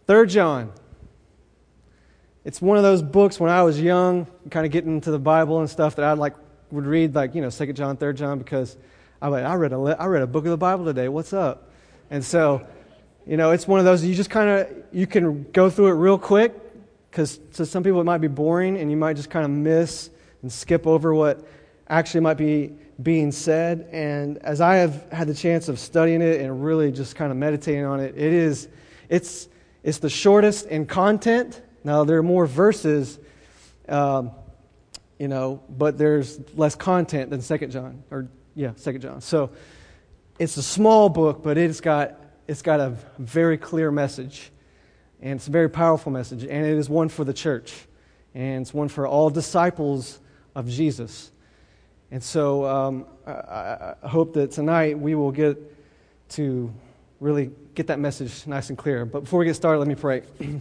3 John. It's one of those books when I was young, kind of getting into the Bible and stuff, that I would read 2 John, 3 John, because I read a book of the Bible today. What's up? And so, it's one of those you just you can go through it real quick, because to some people it might be boring, and you might just kind of miss and skip over what actually might be being said. And as I have had the chance of studying it and really just kind of meditating on it, it's the shortest in content. Now, there are more verses, but there's less content than 2 John. 2 John. So it's a small book, but it's got a very clear message. And it's a very powerful message. And it is one for the church. And it's one for all disciples of Jesus. And so I hope that tonight we will get to really get that message nice and clear. But before we get started, let me pray.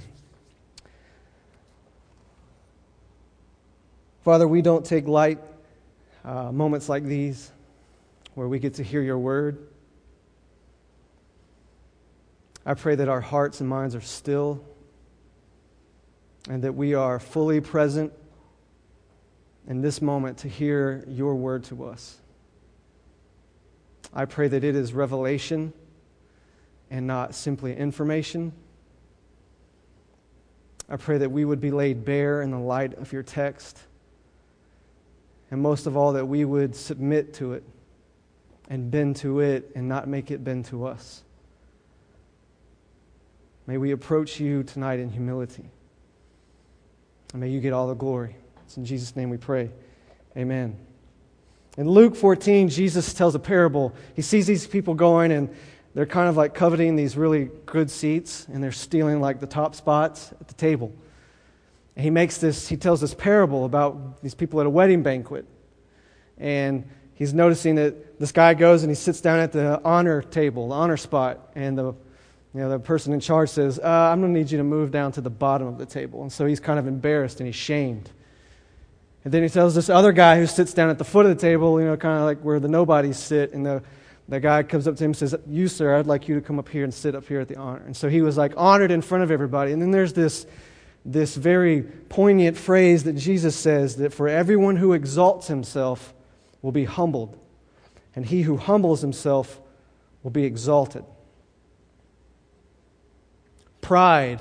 Father, we don't take light moments like these where we get to hear your word. I pray that our hearts and minds are still and that we are fully present in this moment to hear your word to us. I pray that it is revelation and not simply information. I pray that we would be laid bare in the light of your text. And most of all, that we would submit to it and bend to it and not make it bend to us. May we approach you tonight in humility. And may you get all the glory. It's in Jesus' name we pray. Amen. In Luke 14, Jesus tells a parable. He sees these people going, and they're kind of coveting these really good seats, and they're stealing the top spots at the table. And he tells this parable about these people at a wedding banquet. And he's noticing that this guy goes and he sits down at the honor table, the honor spot, and the person in charge says, I'm going to need you to move down to the bottom of the table. And so he's kind of embarrassed and he's shamed. And then he tells this other guy who sits down at the foot of the table, kind of where the nobodies sit, and the guy comes up to him and says, you, sir, I'd like you to come up here and sit up here at the honor. And so he was honored in front of everybody. And then there's this very poignant phrase that Jesus says, that for everyone who exalts himself will be humbled, and he who humbles himself will be exalted. Pride.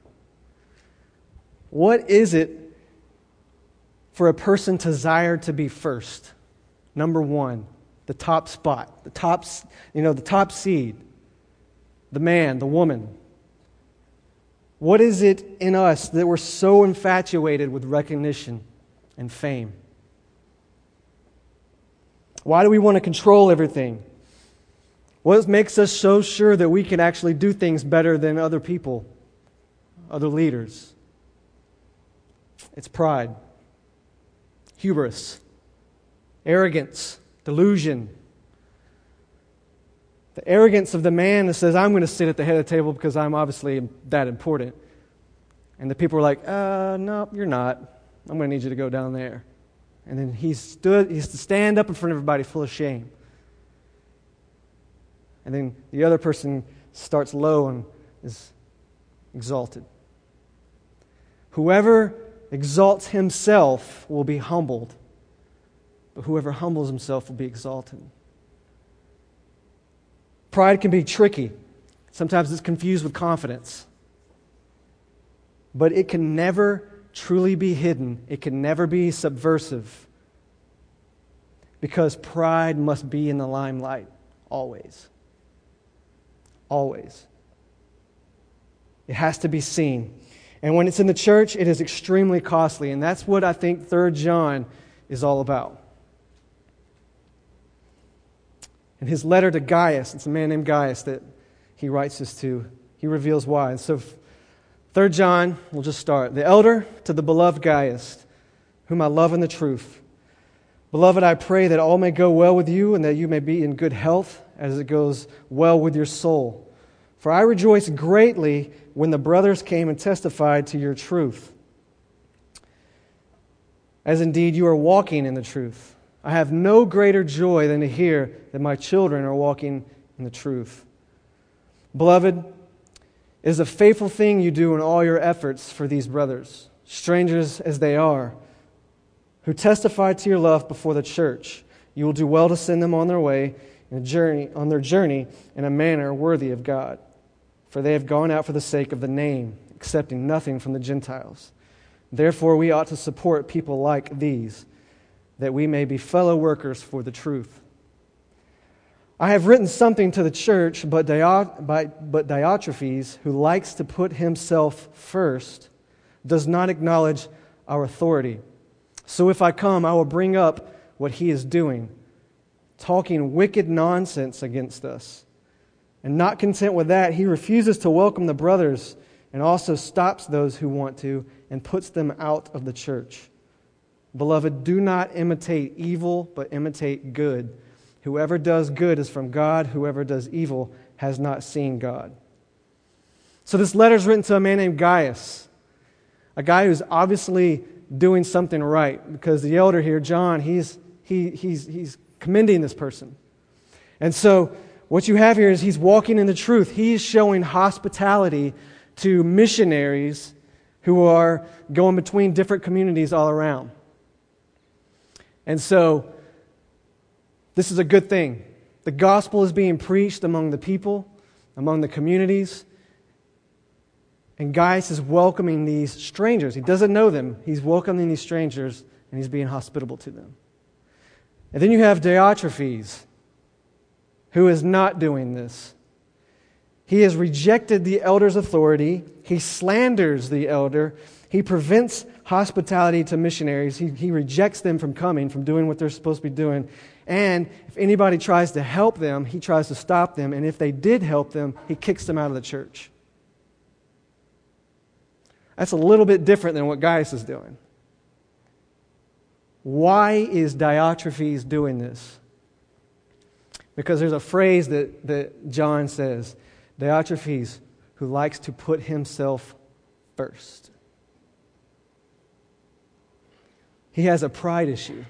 What is it for a person to desire to be first? Number one, the top spot, the top seed, the man, the woman. What is it in us that we're so infatuated with recognition and fame? Why do we want to control everything? What makes us so sure that we can actually do things better than other people, other leaders? It's pride, hubris, arrogance, delusion. The arrogance of the man that says, I'm going to sit at the head of the table because I'm obviously that important. And the people are like, no, you're not. I'm going to need you to go down there. And then he's to stand up in front of everybody full of shame. And then the other person starts low and is exalted. Whoever exalts himself will be humbled, but whoever humbles himself will be exalted. Pride can be tricky. Sometimes it's confused with confidence. But it can never truly be hidden. It can never be subversive. Because pride must be in the limelight always. Always. It has to be seen. And when it's in the church, it is extremely costly. And that's what I think 3 John is all about. In his letter to Gaius, it's a man named Gaius that he writes this to, he reveals why. And so 3 John, we'll just start. The elder to the beloved Gaius, whom I love in the truth. Beloved, I pray that all may go well with you and that you may be in good health as it goes well with your soul. For I rejoiced greatly when the brothers came and testified to your truth, as indeed you are walking in the truth. I have no greater joy than to hear that my children are walking in the truth. Beloved, It is a faithful thing you do in all your efforts for these brothers, strangers as they are, who testify to your love before the church. You will do well to send them on their way, on their journey in a manner worthy of God. For they have gone out for the sake of the name, accepting nothing from the Gentiles. Therefore we ought to support people like these, that we may be fellow workers for the truth. I have written something to the church, but Diotrephes, who likes to put himself first, does not acknowledge our authority. So if I come, I will bring up what he is doing, talking wicked nonsense against us. And not content with that, he refuses to welcome the brothers and also stops those who want to and puts them out of the church. Beloved, do not imitate evil, but imitate good. Whoever does good is from God. Whoever does evil has not seen God. So this letter is written to a man named Gaius, a guy who's obviously doing something right, because the elder here, John, he's commending this person. And so what you have here is he's walking in the truth. He's showing hospitality to missionaries who are going between different communities all around. And so this is a good thing. The gospel is being preached among the people, among the communities. And Gaius is welcoming these strangers. He doesn't know them. He's welcoming these strangers, and he's being hospitable to them. And then you have Diotrephes, who is not doing this. He has rejected the elder's authority. He slanders the elder. He prevents hospitality to missionaries. He rejects them from coming, from doing what they're supposed to be doing. And if anybody tries to help them, he tries to stop them. And if they did help them, he kicks them out of the church. That's a little bit different than what Gaius is doing. Why is Diotrephes doing this? Because there's a phrase that John says, Diotrephes, who likes to put himself first. He has a pride issue.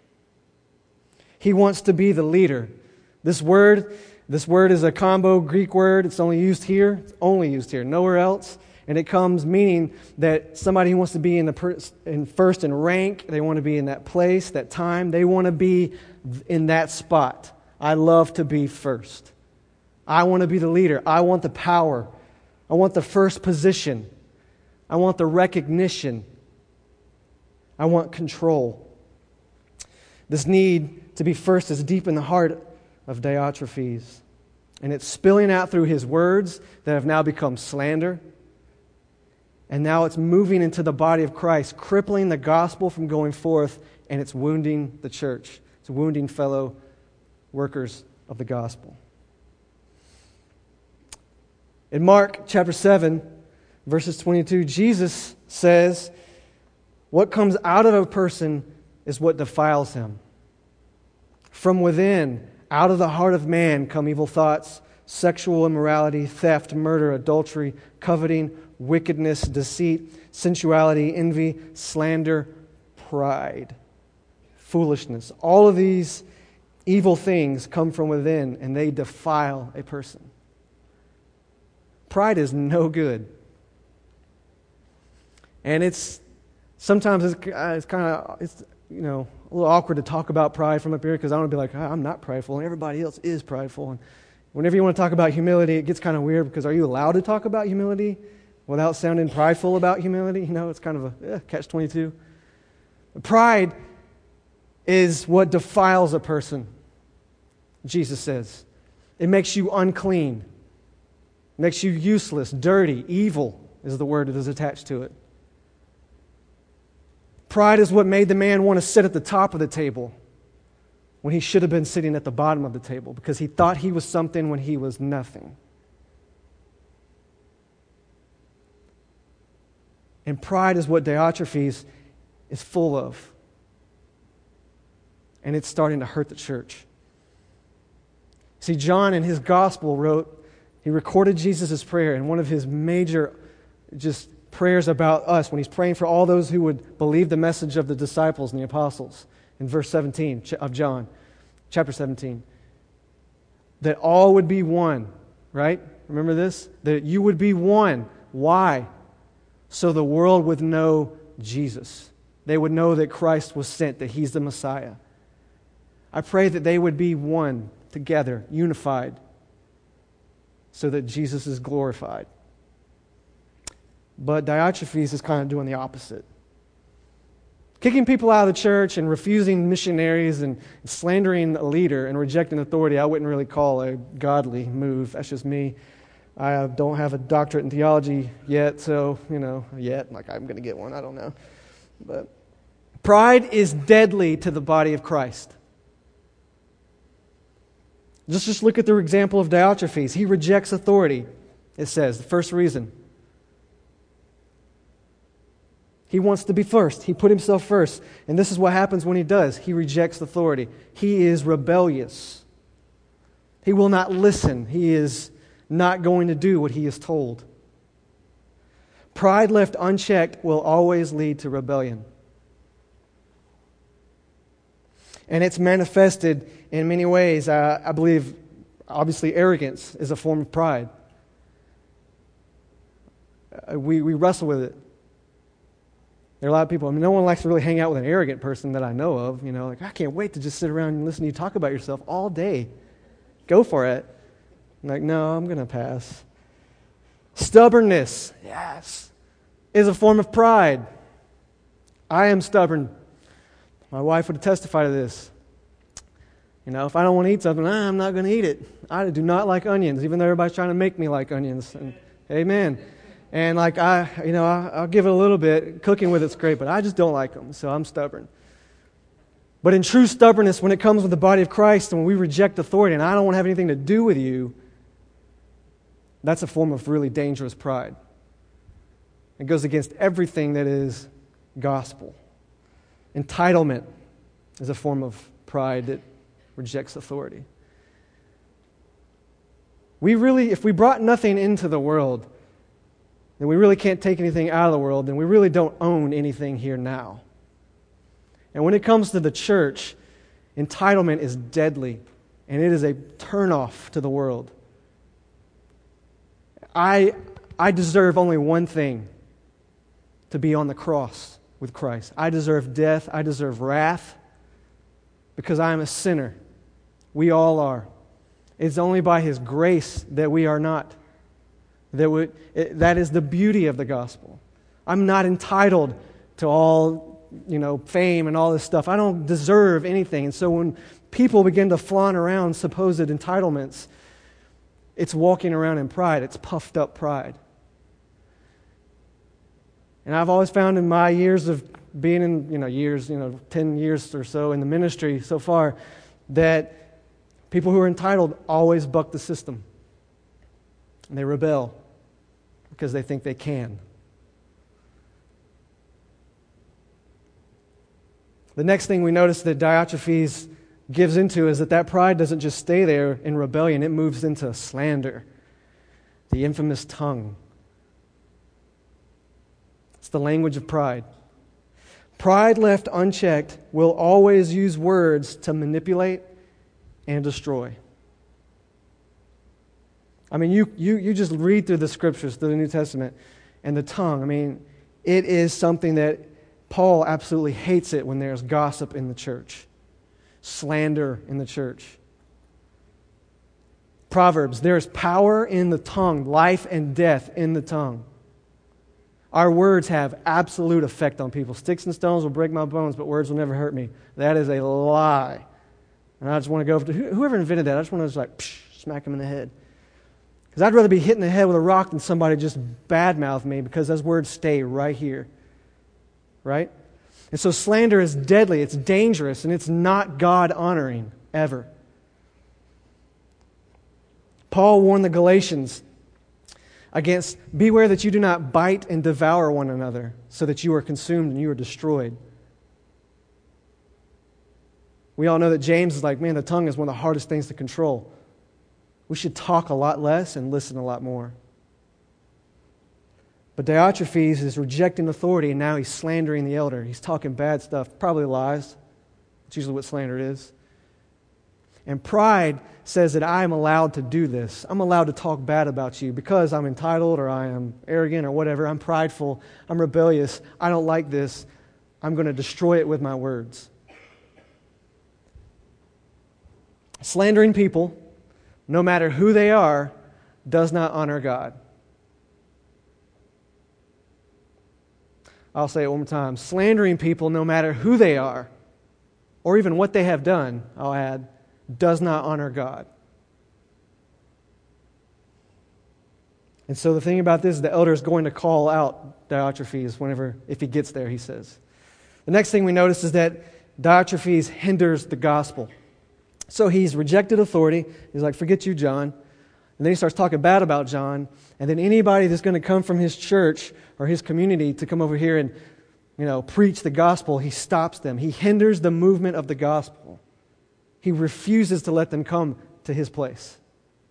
He wants to be the leader. This word is a combo Greek word. It's only used here. It's only used here, nowhere else. And it comes meaning that somebody who wants to be in first in rank, they want to be in that place, that time. They want to be in that spot. I love to be first. I want to be the leader. I want the power. I want the first position. I want the recognition. I want control. This need to be first is deep in the heart of Diotrephes. And it's spilling out through his words that have now become slander. And now it's moving into the body of Christ, crippling the gospel from going forth, and it's wounding the church. It's wounding fellow workers of the gospel. In Mark chapter 7, verses 22, Jesus says, what comes out of a person is what defiles him. From within, out of the heart of man, come evil thoughts, sexual immorality, theft, murder, adultery, coveting, wickedness, deceit, sensuality, envy, slander, pride, foolishness. All of these evil things come from within, and they defile a person. Pride is no good. And sometimes it's a little awkward to talk about pride from up here, because I want to be like, I'm not prideful, and everybody else is prideful. And whenever you want to talk about humility, it gets kind of weird, because are you allowed to talk about humility without sounding prideful about humility? It's kind of a catch-22. Pride is what defiles a person, Jesus says. It makes you unclean. It makes you useless, dirty, evil is the word that is attached to it. Pride is what made the man want to sit at the top of the table when he should have been sitting at the bottom of the table, because he thought he was something when he was nothing. And pride is what Diotrephes is full of. And it's starting to hurt the church. See, John in his gospel he recorded Jesus' prayer, and one of his major prayers about us, when he's praying for all those who would believe the message of the disciples and the apostles, in verse 17 of John, chapter 17, that all would be one, right? Remember this? That you would be one. Why? So the world would know Jesus. They would know that Christ was sent, that He's the Messiah. I pray that they would be one together, unified, so that Jesus is glorified. But Diotrephes is kind of doing the opposite. Kicking people out of the church and refusing missionaries and slandering a leader and rejecting authority, I wouldn't really call a godly move. That's just me. I don't have a doctorate in theology yet, so, like I'm going to get one, I don't know. But pride is deadly to the body of Christ. Just look at the example of Diotrephes. He rejects authority, it says, the first reason. He wants to be first. He put himself first. And this is what happens when he does. He rejects authority. He is rebellious. He will not listen. He is not going to do what he is told. Pride left unchecked will always lead to rebellion. And it's manifested in many ways. I believe, obviously, arrogance is a form of pride. We wrestle with it. There are a lot of people, no one likes to really hang out with an arrogant person that I know of. I can't wait to just sit around and listen to you talk about yourself all day. Go for it. I'm like, no, I'm going to pass. Stubbornness, yes, is a form of pride. I am stubborn. My wife would testify to this. If I don't want to eat something, I'm not going to eat it. I do not like onions, even though everybody's trying to make me like onions. And, amen. And I'll give it a little bit. Cooking with it's great, but I just don't like them, so I'm stubborn. But in true stubbornness, when it comes with the body of Christ and when we reject authority and I don't want to have anything to do with you, that's a form of really dangerous pride. It goes against everything that is gospel. Entitlement is a form of pride that rejects authority. If we brought nothing into the world, then we really can't take anything out of the world, then we really don't own anything here now. And when it comes to the church, entitlement is deadly, and it is a turnoff to the world. I deserve only one thing, to be on the cross with Christ. I deserve death, I deserve wrath, because I am a sinner. We all are. It's only by His grace that we are not. That is the beauty of the gospel. I'm not entitled to all, fame and all this stuff. I don't deserve anything. And so when people begin to flaunt around supposed entitlements, it's walking around in pride. It's puffed up pride. And I've always found in my years of being in, 10 years or so in the ministry so far, that people who are entitled always buck the system. And they rebel because they think they can. The next thing we notice that Diotrephes gives into is that pride doesn't just stay there in rebellion, it moves into slander, the infamous tongue. It's the language of pride. Pride left unchecked will always use words to manipulate and destroy. I mean, you just read through the Scriptures, through the New Testament, and the tongue. I mean, it is something that Paul absolutely hates it when there's gossip in the church, slander in the church. Proverbs, there is power in the tongue, life and death in the tongue. Our words have absolute effect on people. Sticks and stones will break my bones, but words will never hurt me. That is a lie. And I just want to go over to whoever invented that. I just want to smack him in the head. Because I'd rather be hit in the head with a rock than somebody just badmouth me, because those words stay right here. Right? And so slander is deadly, it's dangerous, and it's not God-honoring, ever. Paul warned the Galatians against, beware that you do not bite and devour one another, so that you are consumed and you are destroyed. We all know that James is like, man, the tongue is one of the hardest things to control. We should talk a lot less and listen a lot more. But Diotrephes is rejecting authority, and now he's slandering the elder. He's talking bad stuff, probably lies. That's usually what slander is. And pride says that I am allowed to do this. I'm allowed to talk bad about you because I'm entitled or I am arrogant or whatever. I'm prideful. I'm rebellious. I don't like this. I'm going to destroy it with my words. Slandering people, no matter who they are, does not honor God. I'll say it one more time. Slandering people, no matter who they are, or even what they have done, I'll add, does not honor God. And so the thing about this is the elder is going to call out Diotrephes if he gets there, he says. The next thing we notice is that Diotrephes hinders the gospel. So he's rejected authority. He's like, forget you, John. And then he starts talking bad about John. And then anybody that's going to come from his church or his community to come over here and, preach the gospel, he stops them. He hinders the movement of the gospel. He refuses to let them come to his place.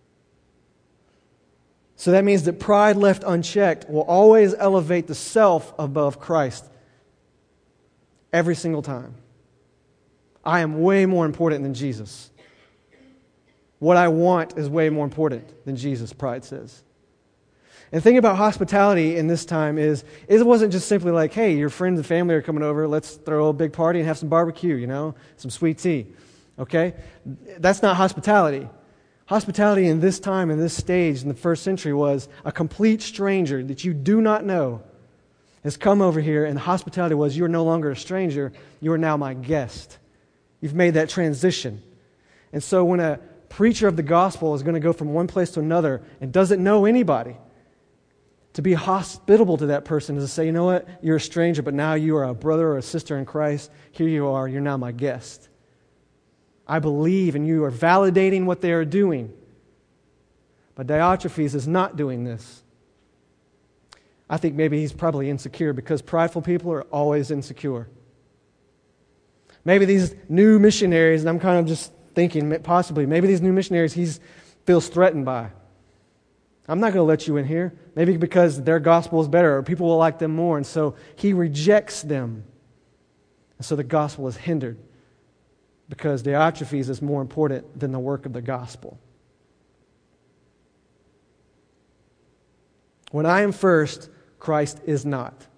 So that means that pride left unchecked will always elevate the self above Christ. Every single time. I am way more important than Jesus. What I want is way more important than Jesus, pride says. And the thing about hospitality in this time is, it wasn't just simply like, hey, your friends and family are coming over, let's throw a big party and have some barbecue, some sweet tea. Okay? That's not hospitality. Hospitality in this time, in this stage, in the first century, was a complete stranger that you do not know has come over here, and the hospitality was, you're no longer a stranger, you are now my guest. You've made that transition. And so when a preacher of the gospel is going to go from one place to another and doesn't know anybody, to be hospitable to that person is to say, you know what, you're a stranger, but now you are a brother or a sister in Christ. Here you are, you're now my guest. I believe, and you are validating what they are doing. But Diotrephes is not doing this. I think maybe he's probably insecure because prideful people are always insecure. Maybe these new missionaries, and I'm kind of just thinking possibly, maybe these new missionaries he feels threatened by. I'm not going to let you in here. Maybe because their gospel is better or people will like them more. And so he rejects them. And so the gospel is hindered because Diotrephes is more important than the work of the gospel. When I am first, Christ is not.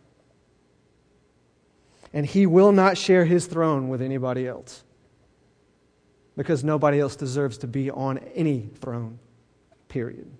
And he will not share his throne with anybody else. Because nobody else deserves to be on any throne, period.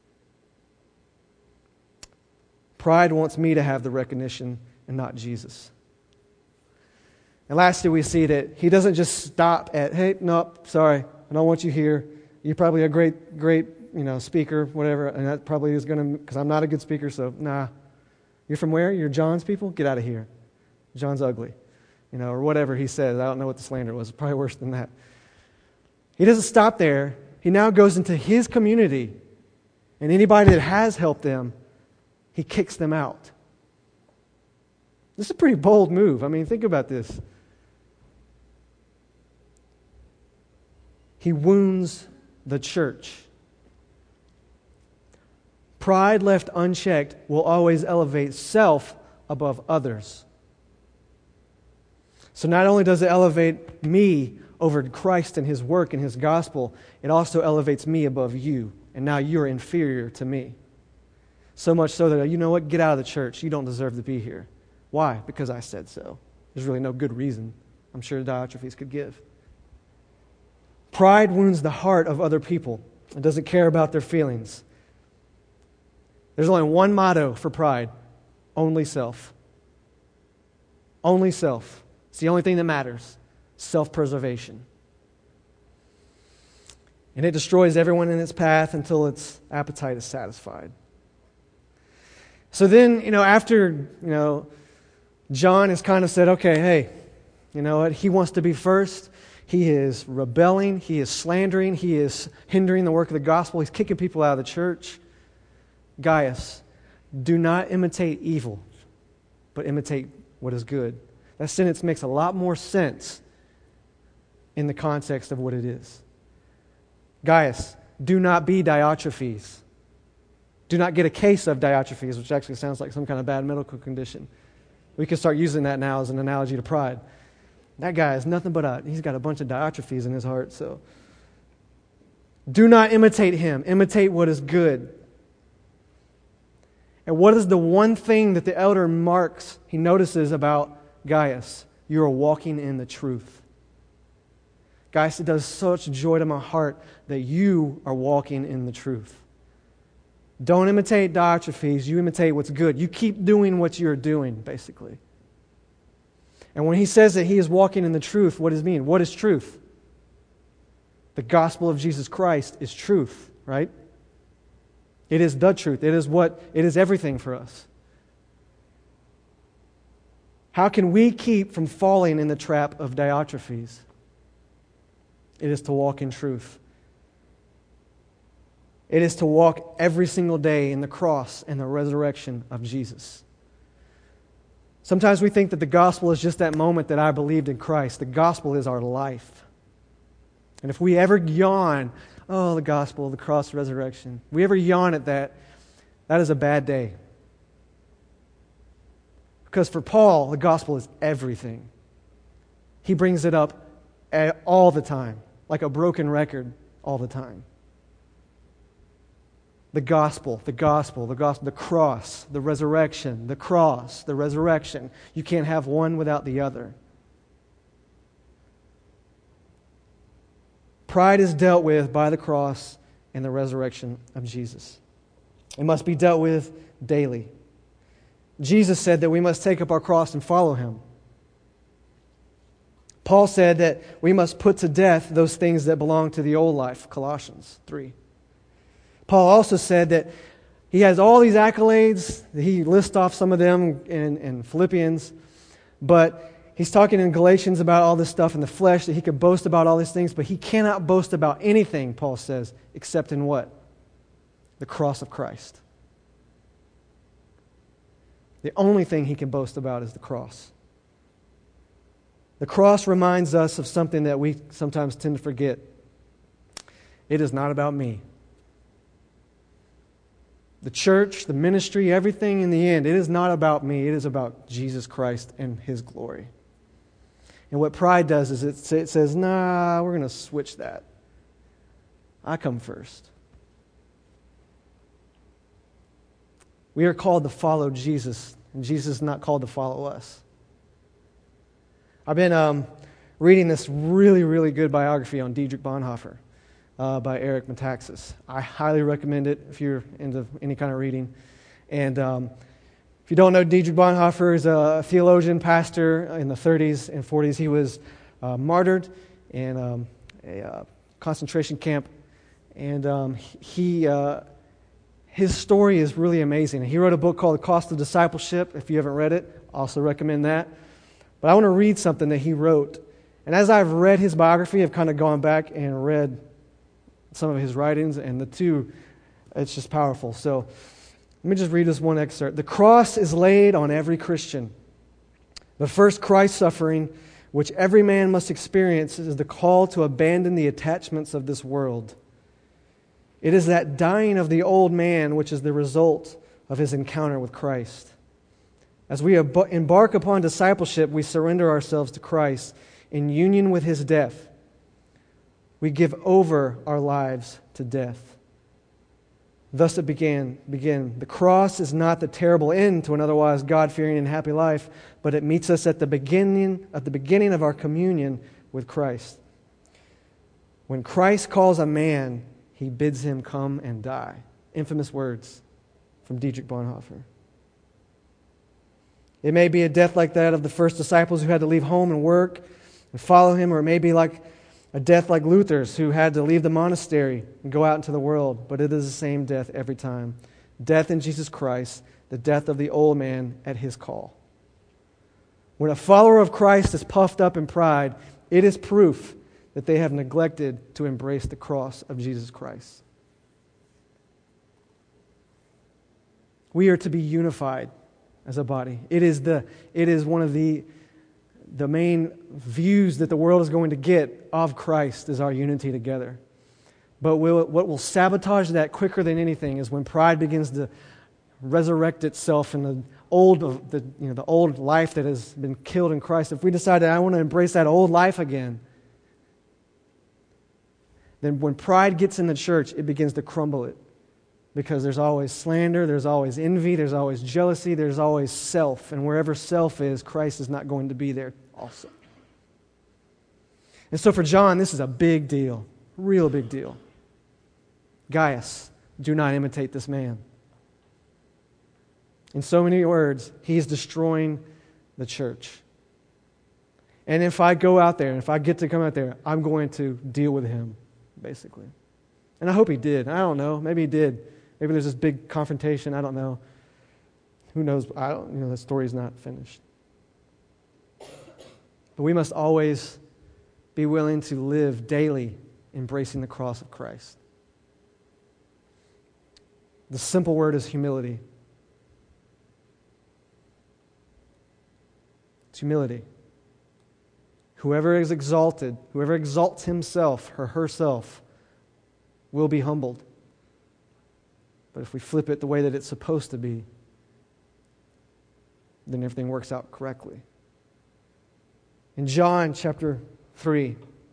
Pride wants me to have the recognition and not Jesus. And lastly, we see that he doesn't just stop at, hey, nope, sorry, I don't want you here. You're probably a great, speaker, whatever, and that probably is going to, because I'm not a good speaker, so nah. You're from where? You're John's people? Get out of here. John's ugly. Or whatever he says. I don't know what the slander was. Probably worse than that. He doesn't stop there. He now goes into his community, and anybody that has helped them, he kicks them out. This is a pretty bold move. I mean, think about this. He wounds the church. Pride left unchecked will always elevate self above others. So not only does it elevate me over Christ and his work and his gospel, it also elevates me above you. And now you're inferior to me. So much so that, you know what, get out of the church. You don't deserve to be here. Why? Because I said so. There's really no good reason I'm sure Diotrephes could give. Pride wounds the heart of other people. It doesn't care about their feelings. There's only one motto for pride. Only self. Only self. It's the only thing that matters. Self-preservation. And it destroys everyone in its path until its appetite is satisfied. So then, after, John has kind of said, okay, hey, you know what? He wants to be first. He is rebelling. He is slandering. He is hindering the work of the gospel. He's kicking people out of the church. Gaius, do not imitate evil, but imitate what is good. That sentence makes a lot more sense in the context of what it is. Gaius, do not be Diotrephes. Do not get a case of Diotrephes, which actually sounds like some kind of bad medical condition. We can start using that now as an analogy to pride. That guy is nothing but he's got a bunch of Diotrephes in his heart, so Do not imitate him. Imitate what is good. And what is the one thing that the elder marks, he notices about Gaius? You are walking in the truth. Gaius, it does such joy to my heart that you are walking in the truth. Don't imitate Diotrephes. You imitate what's good. You keep doing what you're doing, basically. And when he says that he is walking in the truth, what does it mean? What is truth? The gospel of Jesus Christ is truth, right? It is the truth. It is everything for us. How can we keep from falling in the trap of Diotrephes? It is to walk in truth. It is to walk every single day in the cross and the resurrection of Jesus. Sometimes we think that the gospel is just that moment that I believed in Christ. The gospel is our life. And if we ever yawn, oh, the gospel, the cross, the resurrection, we ever yawn at that, that is a bad day. Because for Paul, the gospel is everything. He brings it up all the time, like a broken record all the time. The gospel, the gospel, the gospel, the cross, the resurrection, the cross, the resurrection. You can't have one without the other. Pride is dealt with by the cross and the resurrection of Jesus. It must be dealt with daily. Jesus said that we must take up our cross and follow him. Paul said that we must put to death those things that belong to the old life, Colossians 3. Paul also said that he has all these accolades. He lists off some of them in Philippians, but he's talking in Galatians about all this stuff in the flesh, that he could boast about all these things, but he cannot boast about anything, Paul says, except in what? The cross of Christ. The only thing he can boast about is the cross. The cross reminds us of something that we sometimes tend to forget. It is not about me. The church, the ministry, everything in the end, it is not about me. It is about Jesus Christ and his glory. And what pride does is it says, nah, we're going to switch that. I come first. We are called to follow Jesus, and Jesus is not called to follow us. I've been reading this really, really good biography on Dietrich Bonhoeffer by Eric Metaxas. I highly recommend it if you're into any kind of reading. And if you don't know, Dietrich Bonhoeffer is a theologian, pastor in the 30s and 40s. He was martyred in a concentration camp. And his story is really amazing. He wrote a book called The Cost of Discipleship. If you haven't read it, I also recommend that. But I want to read something that he wrote. And as I've read his biography, I've kind of gone back and read some of his writings, and the two, it's just powerful. So let me just read this one excerpt. The cross is laid on every Christian. The first Christ suffering, which every man must experience, is the call to abandon the attachments of this world. It is that dying of the old man which is the result of his encounter with Christ. As we embark upon discipleship, we surrender ourselves to Christ in union with his death. We give over our lives to death. Thus it began. The cross is not the terrible end to an otherwise God-fearing and happy life, but it meets us at the beginning of our communion with Christ. When Christ calls a man, he bids him come and die. Infamous words from Dietrich Bonhoeffer. It may be a death like that of the first disciples who had to leave home and work and follow him, or it may be like a death like Luther's, who had to leave the monastery and go out into the world. But it is the same death every time. Death in Jesus Christ, the death of the old man at his call. When a follower of Christ is puffed up in pride, it is proof that they have neglected to embrace the cross of Jesus Christ. We are to be unified as a body. It is one of the main views that the world is going to get of Christ is our unity together. But what will sabotage that quicker than anything is when pride begins to resurrect itself in the old life that has been killed in Christ. If we decide that I want to embrace that old life again, then when pride gets in the church, it begins to crumble it. Because there's always slander, there's always envy, there's always jealousy, there's always self. And wherever self is, Christ is not going to be there also. And so for John, this is a big deal, real big deal. Gaius, do not imitate this man. In so many words, he is destroying the church. And if I go out there, and if I get to come out there, I'm going to deal with him, basically. And I hope he did. I don't know. Maybe he did. Maybe there's this big confrontation. I don't know. Who knows? The story's not finished. But we must always be willing to live daily embracing the cross of Christ. The simple word is humility. It's humility. Whoever is exalted, whoever exalts himself or herself, will be humbled. But if we flip it the way that it's supposed to be, then everything works out correctly. In John chapter 3,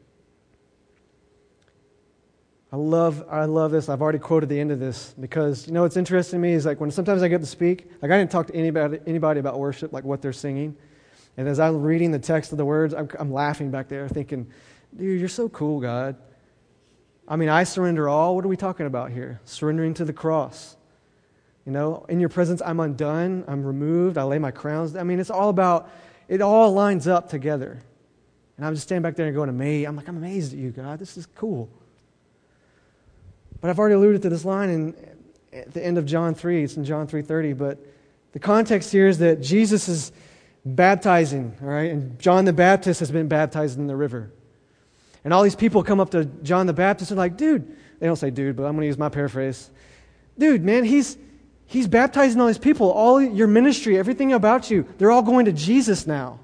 I love this. I've already quoted the end of this because, what's interesting to me is like when sometimes I get to speak, like I didn't talk to anybody about worship, like what they're singing. And as I'm reading the text of the words, I'm laughing back there thinking, dude, you're so cool, God. I mean, I surrender all. What are we talking about here? Surrendering to the cross. In your presence, I'm undone. I'm removed. I lay my crowns. I mean, it's all about, it all lines up together. And I'm just standing back there and going, amazed. I'm amazed at you, God. This is cool. But I've already alluded to this line at the end of John 3. It's in John 3:30. But the context here is that Jesus is baptizing, all right? And John the Baptist has been baptized in the river. And all these people come up to John the Baptist and are like, dude, they don't say dude, but I'm going to use my paraphrase. Dude, man, he's baptizing all these people. All your ministry, everything about you, they're all going to Jesus now.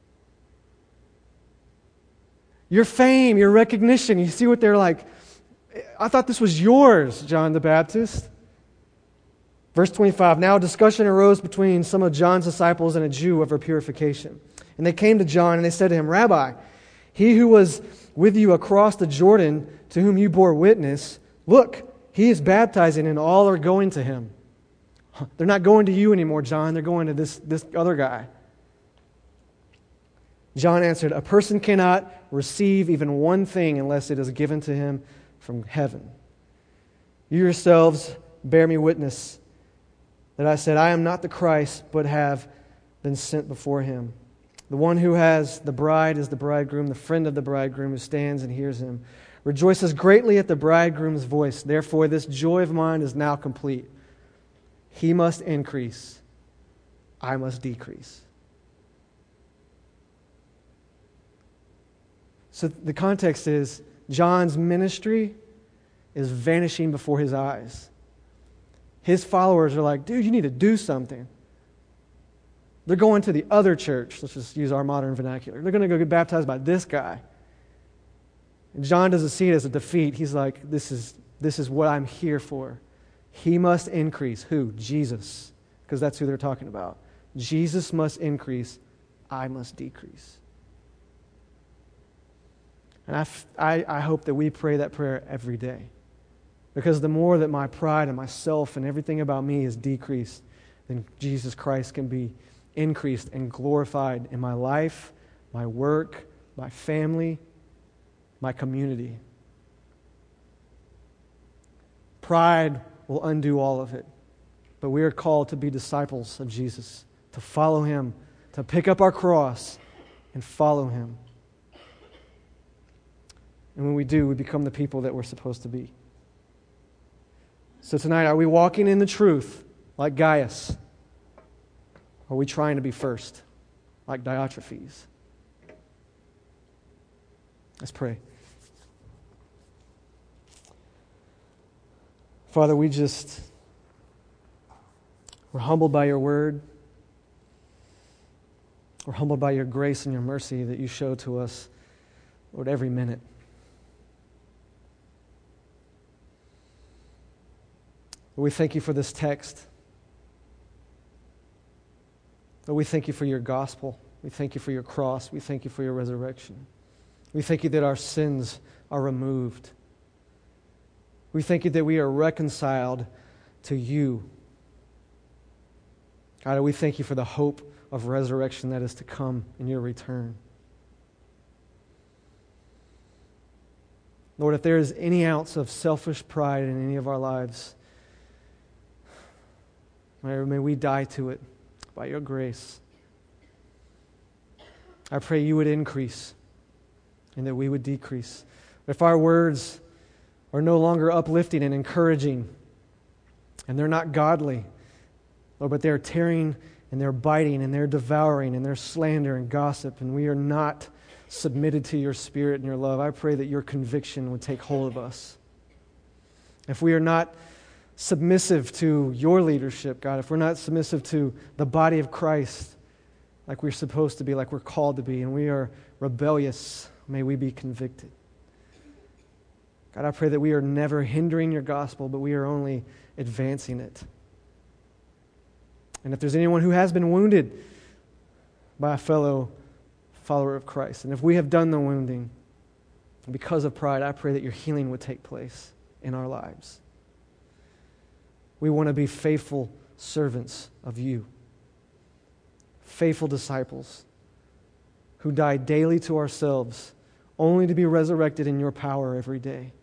Your fame, your recognition, you see what they're like. I thought this was yours, John the Baptist. Verse 25, now a discussion arose between some of John's disciples and a Jew over purification. And they came to John and they said to him, Rabbi, he who was with you across the Jordan, to whom you bore witness, look, he is baptizing and all are going to him. They're not going to you anymore, John. They're going to this other guy. John answered, a person cannot receive even one thing unless it is given to him from heaven. You yourselves bear me witness that I said, I am not the Christ, but have been sent before him. The one who has the bride is the bridegroom. The friend of the bridegroom who stands and hears him rejoices greatly at the bridegroom's voice. Therefore, this joy of mine is now complete. He must increase. I must decrease. So the context is John's ministry is vanishing before his eyes. His followers are like, dude, you need to do something. They're going to the other church. Let's just use our modern vernacular. They're going to go get baptized by this guy. And John doesn't see it as a defeat. He's like, this is what I'm here for. He must increase. Who? Jesus. Because that's who they're talking about. Jesus must increase. I must decrease. And I hope that we pray that prayer every day. Because the more that my pride and myself and everything about me is decreased, then Jesus Christ can be increased and glorified in my life, my work, my family, my community. Pride will undo all of it. But we are called to be disciples of Jesus, to follow him, to pick up our cross and follow him. And when we do, we become the people that we're supposed to be. So tonight, are we walking in the truth like Gaius? Or are we trying to be first like Diotrephes? Let's pray. Father, we're humbled by your word. We're humbled by your grace and your mercy that you show to us, Lord, every minute. Lord, we thank you for this text. Lord, we thank you for your gospel. We thank you for your cross. We thank you for your resurrection. We thank you that our sins are removed. We thank you that we are reconciled to you. God, we thank you for the hope of resurrection that is to come in your return. Lord, if there is any ounce of selfish pride in any of our lives, may we die to it by your grace. I pray you would increase and that we would decrease. If our words are no longer uplifting and encouraging, and they're not godly, Lord, but they're tearing and they're biting and they're devouring and they're slander and gossip, and we are not submitted to your Spirit and your love, I pray that your conviction would take hold of us. If we are not submissive to your leadership, God, if we're not submissive to the body of Christ like we're supposed to be, like we're called to be, and we are rebellious, may we be convicted. God, I pray that we are never hindering your gospel, but we are only advancing it. And if there's anyone who has been wounded by a fellow follower of Christ, and if we have done the wounding because of pride, I pray that your healing would take place in our lives. We want to be faithful servants of you, faithful disciples who die daily to ourselves only to be resurrected in your power every day.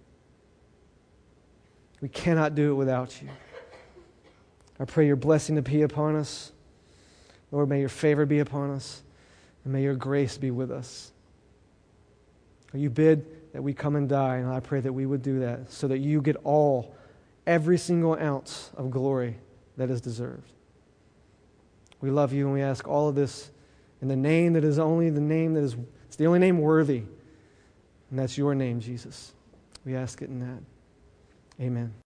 We cannot do it without you. I pray your blessing to be upon us. Lord, may your favor be upon us, and may your grace be with us. You bid that we come and die, and I pray that we would do that so that you get every single ounce of glory that is deserved. We love you, and we ask all of this in the name that is only the name that is, it's the only name worthy, and that's your name, Jesus. We ask it in that. Amen.